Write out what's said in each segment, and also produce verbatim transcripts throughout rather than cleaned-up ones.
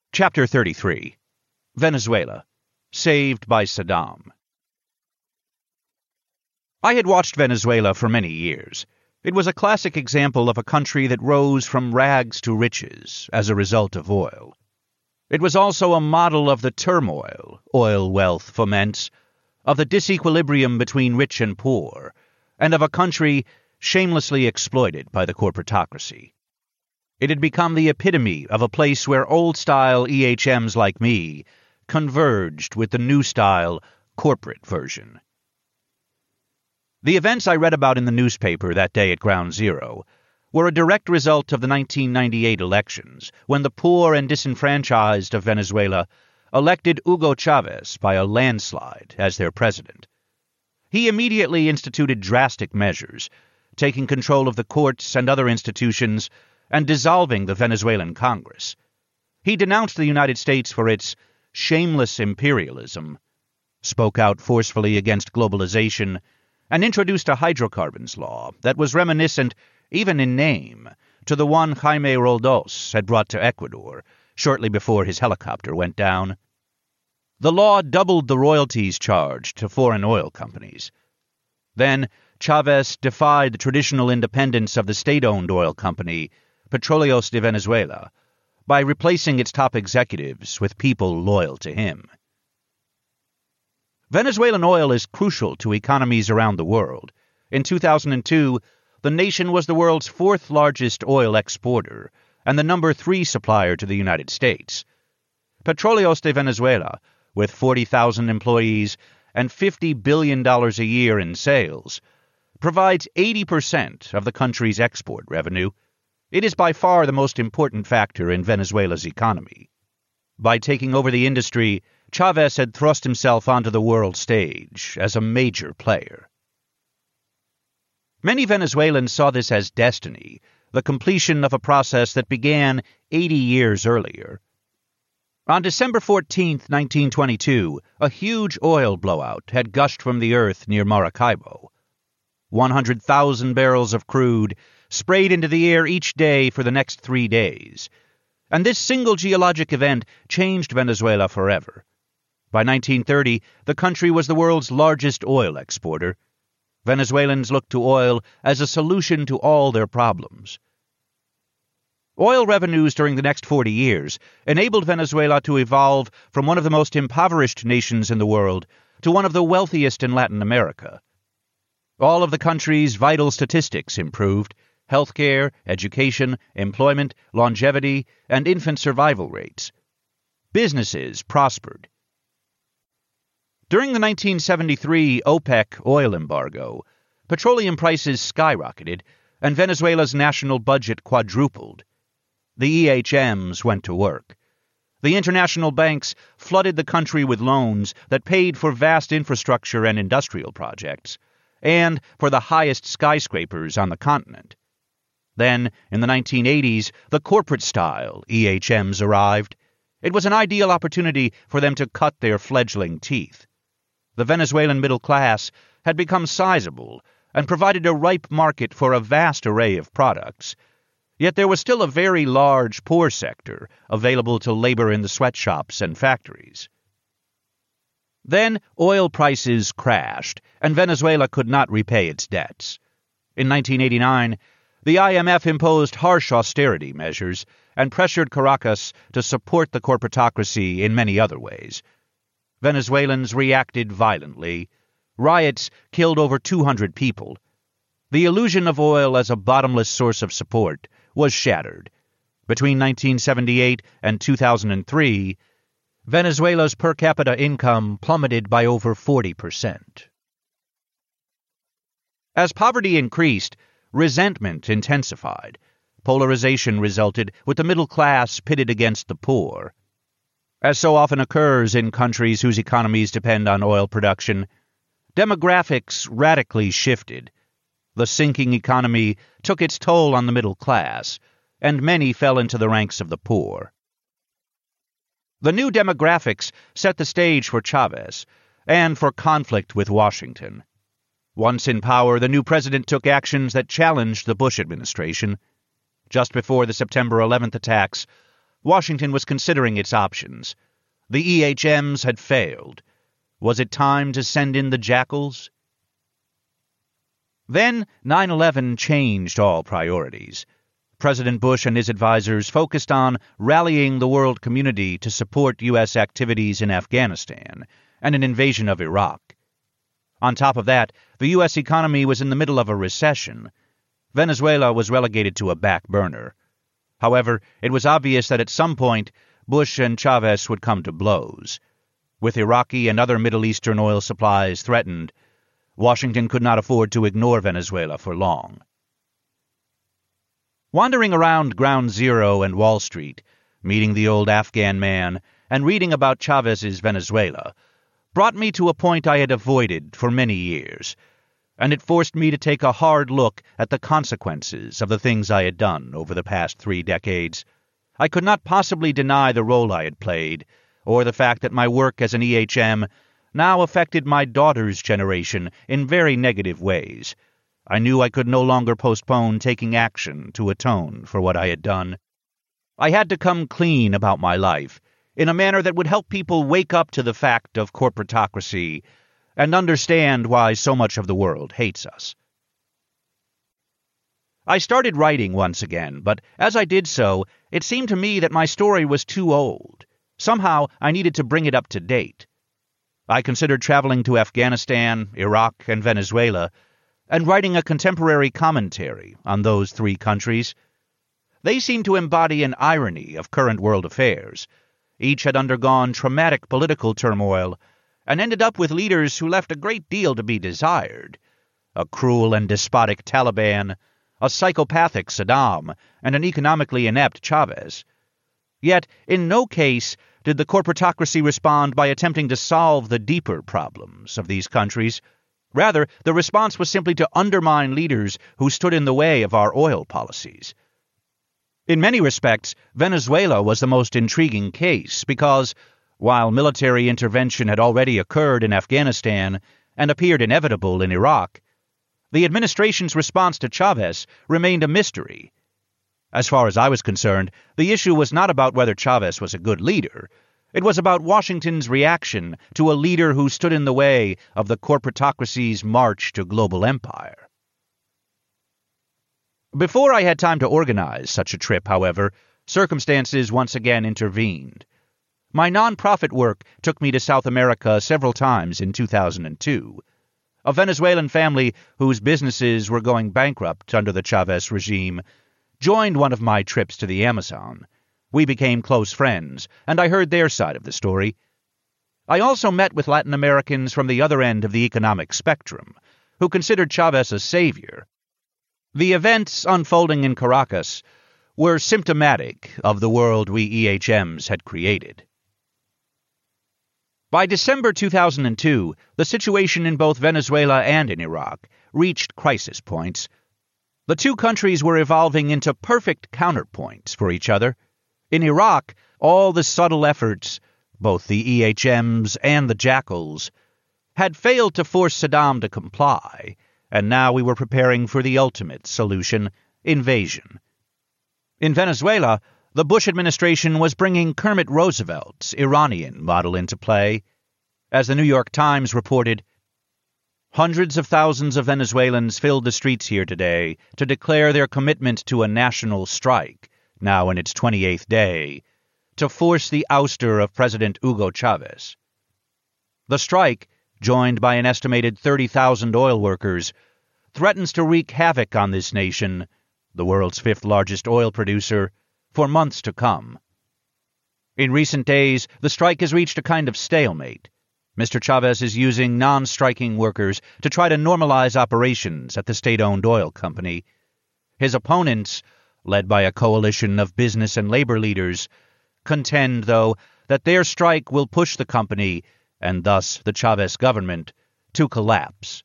Chapter thirty-three. Venezuela. Saved by Saddam. I had watched Venezuela for many years. It was a classic example of a country that rose from rags to riches as a result of oil. It was also a model of the turmoil oil wealth foments, of the disequilibrium between rich and poor, and of a country shamelessly exploited by the corporatocracy. It had become the epitome of a place where old-style E H Ms like me converged with the new-style corporate version. The events I read about in the newspaper that day at Ground Zero were a direct result of the nineteen ninety-eight elections, when the poor and disenfranchised of Venezuela elected Hugo Chavez by a landslide as their president. He immediately instituted drastic measures, taking control of the courts and other institutions and dissolving the Venezuelan Congress. He denounced the United States for its shameless imperialism, spoke out forcefully against globalization, and introduced a hydrocarbons law that was reminiscent, even in name, to the one Jaime Roldos had brought to Ecuador shortly before his helicopter went down. The law doubled the royalties charged to foreign oil companies. Then Chavez defied the traditional independence of the state-owned oil company, Petróleos de Venezuela, by replacing its top executives with people loyal to him. Venezuelan oil is crucial to economies around the world. In two thousand two, the nation was the world's fourth largest oil exporter and the number three supplier to the United States. Petróleos de Venezuela, with forty thousand employees and fifty billion dollars a year in sales, provides eighty percent of the country's export revenue. It is by far the most important factor in Venezuela's economy. By taking over the industry, Chavez had thrust himself onto the world stage as a major player. Many Venezuelans saw this as destiny, the completion of a process that began eighty years earlier. On December fourteenth, nineteen twenty-two, a huge oil blowout had gushed from the earth near Maracaibo. one hundred thousand barrels of crude sprayed into the air each day for the next three days. And this single geologic event changed Venezuela forever. By nineteen thirty, the country was the world's largest oil exporter. Venezuelans looked to oil as a solution to all their problems. Oil revenues during the next forty years enabled Venezuela to evolve from one of the most impoverished nations in the world to one of the wealthiest in Latin America. All of the country's vital statistics improved: healthcare, education, employment, longevity, and infant survival rates. Businesses prospered. During the nineteen seventy-three OPEC oil embargo, petroleum prices skyrocketed, and Venezuela's national budget quadrupled. The E H Ms went to work. The international banks flooded the country with loans that paid for vast infrastructure and industrial projects, and for the highest skyscrapers on the continent. Then, in the nineteen eighties, the corporate-style E H Ms arrived. It was an ideal opportunity for them to cut their fledgling teeth. The Venezuelan middle class had become sizable and provided a ripe market for a vast array of products. Yet there was still a very large poor sector available to labor in the sweatshops and factories. Then oil prices crashed, and Venezuela could not repay its debts. In nineteen eighty-nine, the I M F imposed harsh austerity measures and pressured Caracas to support the corporatocracy in many other ways. Venezuelans reacted violently. Riots killed over two hundred people. The illusion of oil as a bottomless source of support was shattered. Between nineteen seventy-eight and two thousand three, Venezuela's per capita income plummeted by over forty percent. As poverty increased, resentment intensified. Polarization resulted, with the middle class pitted against the poor. As so often occurs in countries whose economies depend on oil production, demographics radically shifted. The sinking economy took its toll on the middle class, and many fell into the ranks of the poor. The new demographics set the stage for Chavez and for conflict with Washington. Once in power, the new president took actions that challenged the Bush administration. Just before the September eleventh attacks, Washington was considering its options. The E H Ms had failed. Was it time to send in the jackals? Then nine eleven changed all priorities. President Bush and his advisors focused on rallying the world community to support U S activities in Afghanistan and an invasion of Iraq. On top of that, the U S economy was in the middle of a recession. Venezuela was relegated to a back burner. However, it was obvious that at some point, Bush and Chavez would come to blows. With Iraqi and other Middle Eastern oil supplies threatened, Washington could not afford to ignore Venezuela for long. Wandering around Ground Zero and Wall Street, meeting the old Afghan man, and reading about Chavez's Venezuela, brought me to a point I had avoided for many years, and it forced me to take a hard look at the consequences of the things I had done over the past three decades. I could not possibly deny the role I had played, or the fact that my work as an E H M now affected my daughter's generation in very negative ways. I knew I could no longer postpone taking action to atone for what I had done. I had to come clean about my life, in a manner that would help people wake up to the fact of corporatocracy and understand why so much of the world hates us. I started writing once again, but as I did so, it seemed to me that my story was too old. Somehow, I needed to bring it up to date. I considered traveling to Afghanistan, Iraq, and Venezuela, and writing a contemporary commentary on those three countries. They seemed to embody an irony of current world affairs. Each had undergone traumatic political turmoil, and ended up with leaders who left a great deal to be desired. A cruel and despotic Taliban, a psychopathic Saddam, and an economically inept Chavez. Yet, in no case did the corporatocracy respond by attempting to solve the deeper problems of these countries. Rather, the response was simply to undermine leaders who stood in the way of our oil policies. In many respects, Venezuela was the most intriguing case because, while military intervention had already occurred in Afghanistan and appeared inevitable in Iraq, the administration's response to Chavez remained a mystery. As far as I was concerned, the issue was not about whether Chavez was a good leader. It was about Washington's reaction to a leader who stood in the way of the corporatocracy's march to global empire. Before I had time to organize such a trip, however, circumstances once again intervened. My nonprofit work took me to South America several times in two thousand two. A Venezuelan family whose businesses were going bankrupt under the Chavez regime joined one of my trips to the Amazon. We became close friends, and I heard their side of the story. I also met with Latin Americans from the other end of the economic spectrum, who considered Chavez a savior. The events unfolding in Caracas were symptomatic of the world we E H Ms had created. By December two thousand two, the situation in both Venezuela and in Iraq reached crisis points. The two countries were evolving into perfect counterpoints for each other. In Iraq, all the subtle efforts, both the E H Ms and the jackals, had failed to force Saddam to comply, and now we were preparing for the ultimate solution, invasion. In Venezuela, the Bush administration was bringing Kermit Roosevelt's Iranian model into play. As the New York Times reported, hundreds of thousands of Venezuelans filled the streets here today to declare their commitment to a national strike, now in its twenty-eighth day, to force the ouster of President Hugo Chavez. The strike, joined by an estimated thirty thousand oil workers, threatens to wreak havoc on this nation, the world's fifth-largest oil producer, for months to come. In recent days, the strike has reached a kind of stalemate. Mister Chavez is using non-striking workers to try to normalize operations at the state-owned oil company. His opponents, led by a coalition of business and labor leaders, contend, though, that their strike will push the company, and thus the Chavez government, to collapse.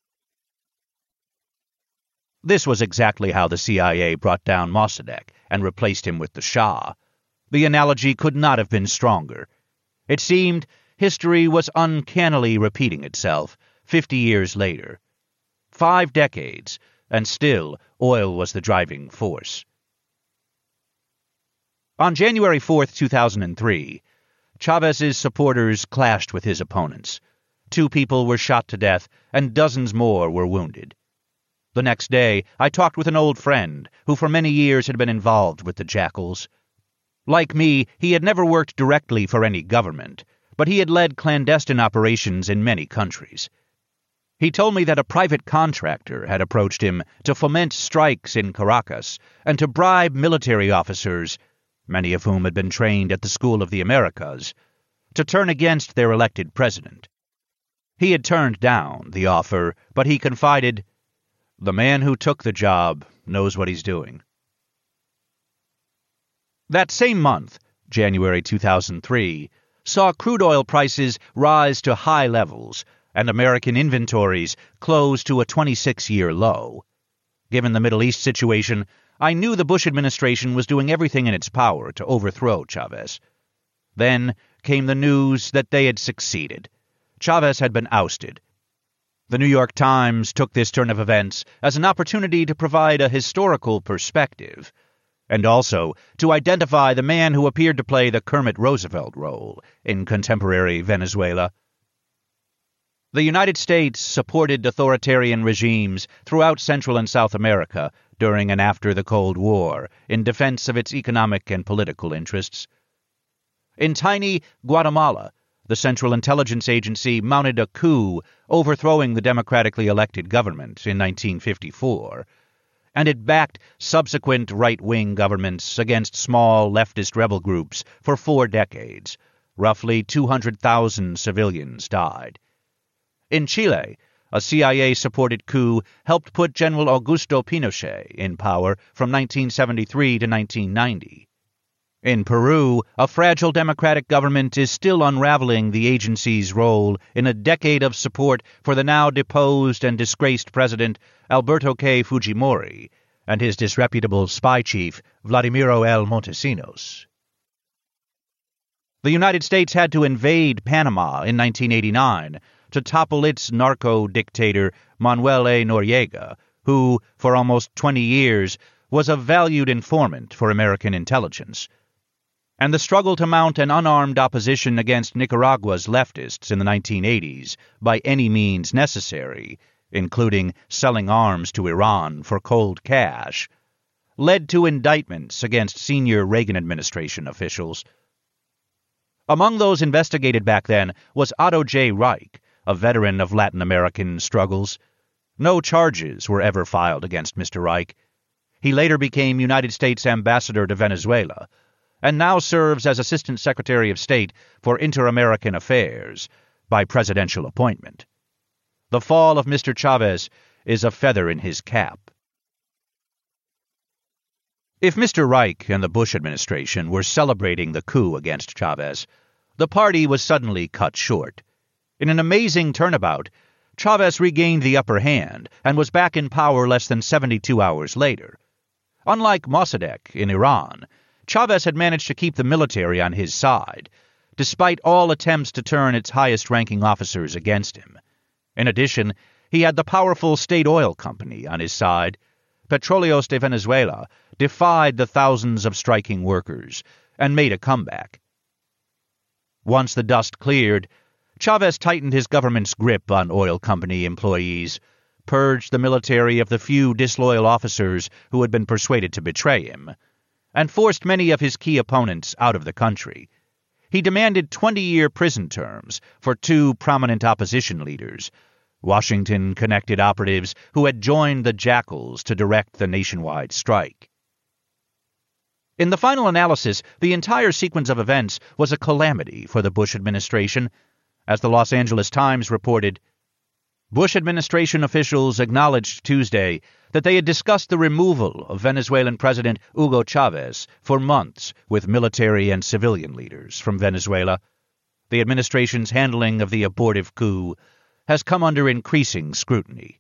This was exactly how the C I A brought down Mossadegh and replaced him with the Shah. The analogy could not have been stronger. It seemed history was uncannily repeating itself fifty years later. Five decades, and still oil was the driving force. On January fourth, two thousand three, Chavez's supporters clashed with his opponents. Two people were shot to death, and dozens more were wounded. The next day, I talked with an old friend who for many years had been involved with the Jackals. Like me, he had never worked directly for any government, but he had led clandestine operations in many countries. He told me that a private contractor had approached him to foment strikes in Caracas and to bribe military officers, many of whom had been trained at the School of the Americas, to turn against their elected president. He had turned down the offer, but he confided, "The man who took the job knows what he's doing." That same month, January two thousand three, saw crude oil prices rise to high levels and American inventories close to a twenty-six-year low. Given the Middle East situation, I knew the Bush administration was doing everything in its power to overthrow Chavez. Then came the news that they had succeeded. Chavez had been ousted. The New York Times took this turn of events as an opportunity to provide a historical perspective, and also to identify the man who appeared to play the Kermit Roosevelt role in contemporary Venezuela. The United States supported authoritarian regimes throughout Central and South America during and after the Cold War in defense of its economic and political interests. In tiny Guatemala, the Central Intelligence Agency mounted a coup overthrowing the democratically elected government in nineteen fifty-four, and it backed subsequent right-wing governments against small leftist rebel groups for four decades. Roughly two hundred thousand civilians died. In Chile, a C I A-supported coup helped put General Augusto Pinochet in power from nineteen seventy-three to nineteen ninety. In Peru, a fragile democratic government is still unraveling the agency's role in a decade of support for the now deposed and disgraced president Alberto K. Fujimori and his disreputable spy chief Vladimiro L. Montesinos. The United States had to invade Panama in nineteen eighty-nine to topple its narco-dictator Manuel A. Noriega, who, for almost twenty years, was a valued informant for American intelligence. And the struggle to mount an unarmed opposition against Nicaragua's leftists in the nineteen eighties by any means necessary, including selling arms to Iran for cold cash, led to indictments against senior Reagan administration officials. Among those investigated back then was Otto J. Reich, a veteran of Latin American struggles. No charges were ever filed against Mister Reich. He later became United States Ambassador to Venezuela, and now serves as Assistant Secretary of State for Inter-American Affairs by presidential appointment. The fall of Mister Chavez is a feather in his cap. If Mister Reich and the Bush administration were celebrating the coup against Chavez, the party was suddenly cut short. In an amazing turnabout, Chavez regained the upper hand and was back in power less than seventy-two hours later. Unlike Mossadegh in Iran, Chavez had managed to keep the military on his side, despite all attempts to turn its highest-ranking officers against him. In addition, he had the powerful state oil company on his side. Petróleos de Venezuela defied the thousands of striking workers and made a comeback. Once the dust cleared, Chavez tightened his government's grip on oil company employees, purged the military of the few disloyal officers who had been persuaded to betray him, and forced many of his key opponents out of the country. He demanded twenty-year prison terms for two prominent opposition leaders, Washington-connected operatives who had joined the Jackals to direct the nationwide strike. In the final analysis, the entire sequence of events was a calamity for the Bush administration. As the Los Angeles Times reported, Bush administration officials acknowledged Tuesday that they had discussed the removal of Venezuelan President Hugo Chavez for months with military and civilian leaders from Venezuela. The administration's handling of the abortive coup has come under increasing scrutiny.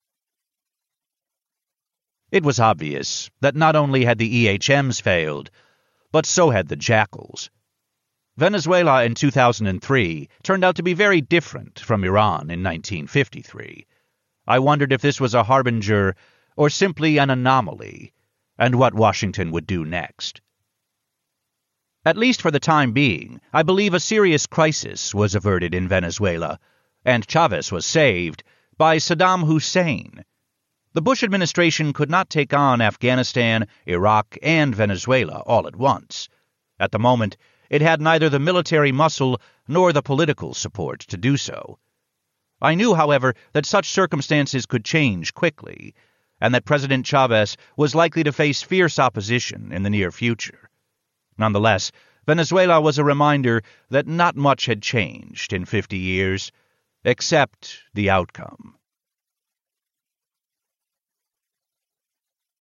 It was obvious that not only had the E H Ms failed, but so had the Jackals. Venezuela in two thousand three turned out to be very different from Iran in nineteen fifty-three. I wondered if this was a harbinger or simply an anomaly, and what Washington would do next. At least for the time being, I believe a serious crisis was averted in Venezuela, and Chavez was saved by Saddam Hussein. The Bush administration could not take on Afghanistan, Iraq, and Venezuela all at once. At the moment, it had neither the military muscle nor the political support to do so. I knew, however, that such circumstances could change quickly, and that President Chavez was likely to face fierce opposition in the near future. Nonetheless, Venezuela was a reminder that not much had changed in fifty years, except the outcome.